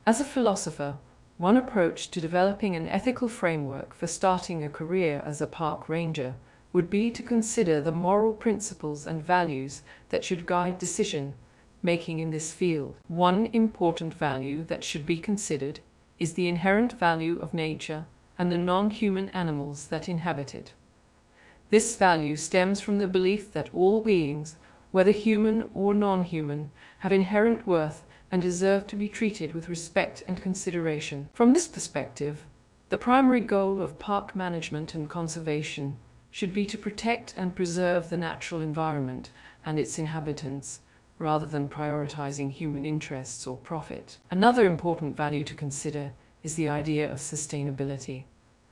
As a philosopher, one approach to developing an ethical framework for starting a career as a park ranger would be to consider the moral principles and values that should guide decision making in this field. One important value that should be considered is the inherent value of nature and the non-human animals that inhabit it. This value stems from the belief that all beings, whether human or non-human, have inherent worth and deserve to be treated with respect and consideration. From this perspective, the primary goal of park management and conservation should be to protect and preserve the natural environment and its inhabitants, rather than prioritizing human interests or profit. Another important value to consider is the idea of sustainability.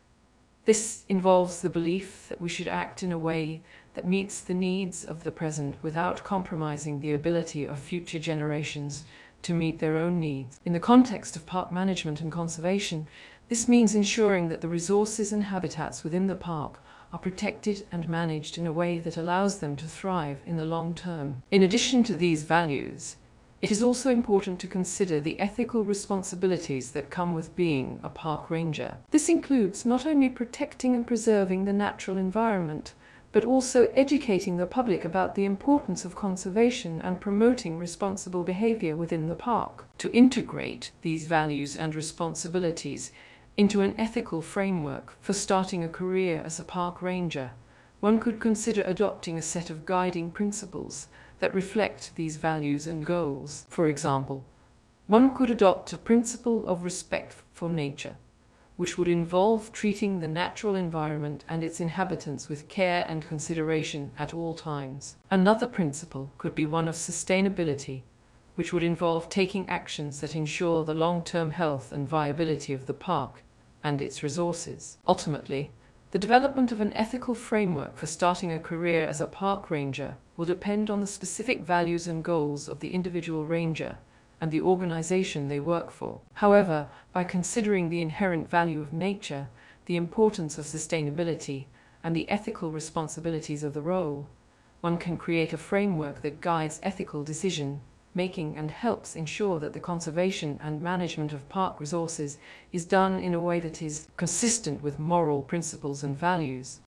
This involves the belief that we should act in a way that meets the needs of the present without compromising the ability of future generations to meet their own needs. In the context of park management and conservation, this means ensuring that the resources and habitats within the park are protected and managed in a way that allows them to thrive in the long term. In addition to these values, it is also important to consider the ethical responsibilities that come with being a park ranger. This includes not only protecting and preserving the natural environment, but also educating the public about the importance of conservation and promoting responsible behavior within the park. To integrate these values and responsibilities into an ethical framework for starting a career as a park ranger, one could consider adopting a set of guiding principles that reflect these values and goals. For example, one could adopt a principle of respect for nature, which would involve treating the natural environment and its inhabitants with care and consideration at all times. Another principle could be one of sustainability, which would involve taking actions that ensure the long-term health and viability of the park and its resources. Ultimately, the development of an ethical framework for starting a career as a park ranger will depend on the specific values and goals of the individual ranger and the organization they work for. However, by considering the inherent value of nature, the importance of sustainability, and the ethical responsibilities of the role, one can create a framework that guides ethical decision making and helps ensure that the conservation and management of park resources is done in a way that is consistent with moral principles and values.